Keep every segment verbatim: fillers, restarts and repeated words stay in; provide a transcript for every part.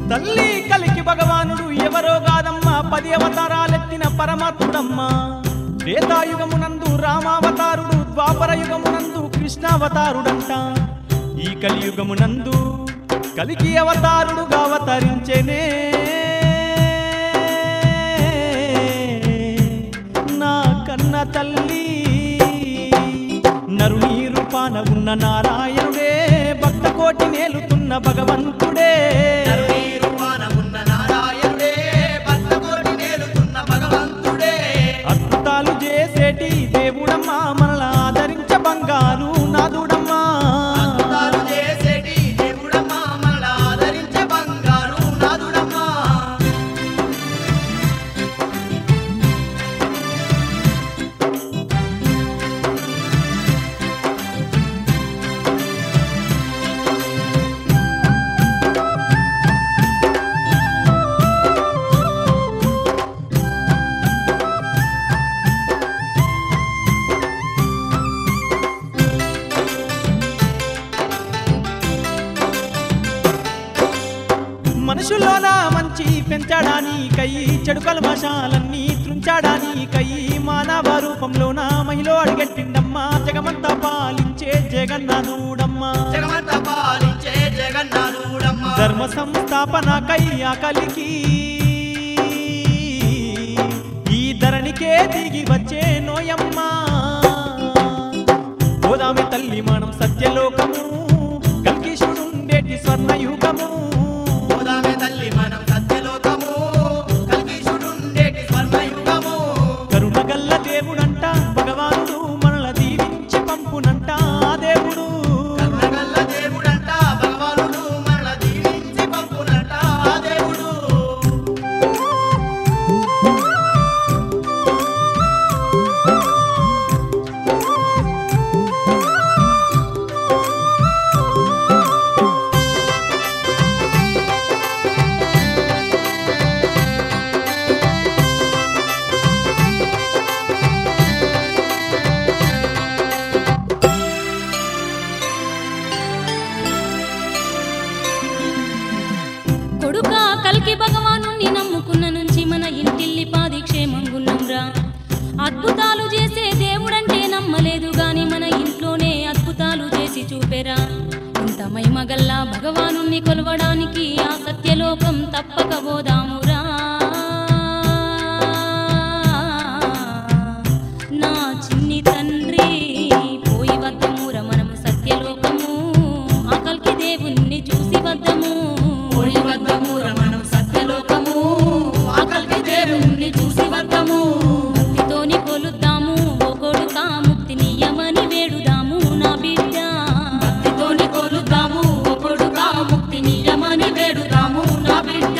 తల్లి కలికి భగవానుడు ఎవరో కాదమ్మా, పది అవతారాలెత్తిన పరమాత్ముడమ్మా. త్రేతాయుగమునందు రామావతారుడు, ద్వాపర యుగమునందు కృష్ణావతారుడంట. ఈ కలియుగమునందు కలికి అవతారుడుగా అవతరించెనే నా కన్న తల్లి. నరుని రూపాన ఉన్న నారాయణుడే, భక్త కోటి నేలుతున్న భగవంతుడే. నరుని రూపాన ఉన్న నారాయణుడే, భక్త కోటి నేలుతున్న భగవంతుడే. అద్భుతాలు చేసేటి దేవుడమ్మా, మనల ఆదరించ బంగారు నాదుడమ్మా. అద్భుతాలు చేసేటి దేవుడమ్మా, మనల ఆదరించే బంగారు నాదుడమ్మా. మనుషుల్లోన మంచి పెంచడానికై, చెడు కల్మషాలన్నీ త్రుంచడానికై మానవ రూపంలోన మహిళ అడిగట్టిండమ్మా. జగమంతా పాలించే జగన్నాథుడమ్మా, జగమంతా పాలించే జగన్నాథుడమ్మా. ధర్మ సంస్థాపనకై ఆకలికి ఈ ధరణికే దిగి వచ్చే నోయమ్మా. గోదామి తల్లి మనం సత్యలోకము, కల్కిషుడుండేటి స్వర్ణయుగము. గోదామే తల్లి మనం సత్యలోకము, కల్కిషుడుండేటి స్వర్ణయుగము. కరుణగల్ల దేవుడంట భగవానుడు, మనల దీవించి పంపునంట ఆ దేవుడు. కరుణగల్ల దేవుడంట భగవానుడు, మనల దీవించి పంపునంట ఆ దేవుడు. కొడుకా కల్కి భగవానుని నమ్ముకున్న నుంచి మన ఇంటిల్లి పాది క్షేమంగున్నంరా. అద్భుతాలు చేసే దేవుడంటే నమ్మలేదు గాని మన ఇంట్లోనే అద్భుతాలు చేసి చూపెరా. ఇంత మైమగల్లా భగవానుని కొలవడానికి ఆ సత్యలోకం తప్పక పోదామురా. నా చిన్ని తండ్రి పోయి వద్దముర మనము సత్యలోకము, ఆ కల్కి దేవుణ్ణి చూసి వద్దము. పోయి వద్దముర మనం సత్యలోకము, ఆ కల్కి దేవుణ్ణి చూసి వద్దము. భక్తితోని కొలుద్దాము ఓ కొడుకా, ముక్తి నియమని వేడుదాము నా బిడ్డ. భక్తితోని కొలుద్దాము ఓ కొడుకా, ముక్తి నియమని వేడుదాము నా బిడ్డ.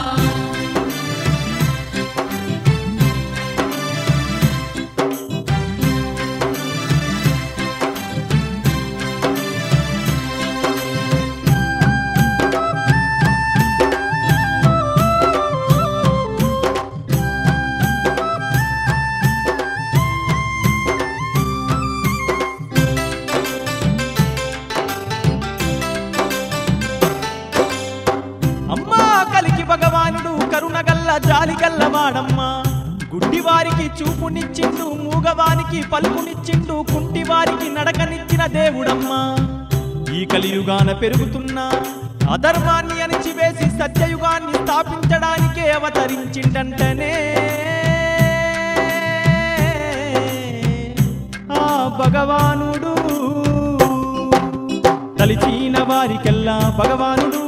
అమ్మా కలికి భగవానుడు కరుణగల్ల జాలిగల్లవాడమ్మా. గుడ్డివారికి చూపునిచ్చిండు, మూగవానికి పలుకునిచ్చిండు, కుంటివారికి నడకనిచ్చిన దేవుడమ్మా. ఈ కలియుగాన పెరుగుతున్న అధర్మాన్ని అణిచివేసి సత్యయుగాన్ని స్థాపించడానికే అవతరించిండంటనే ఆ భగవానుడు. తలిచిన వారికెల్లా భగవానుడు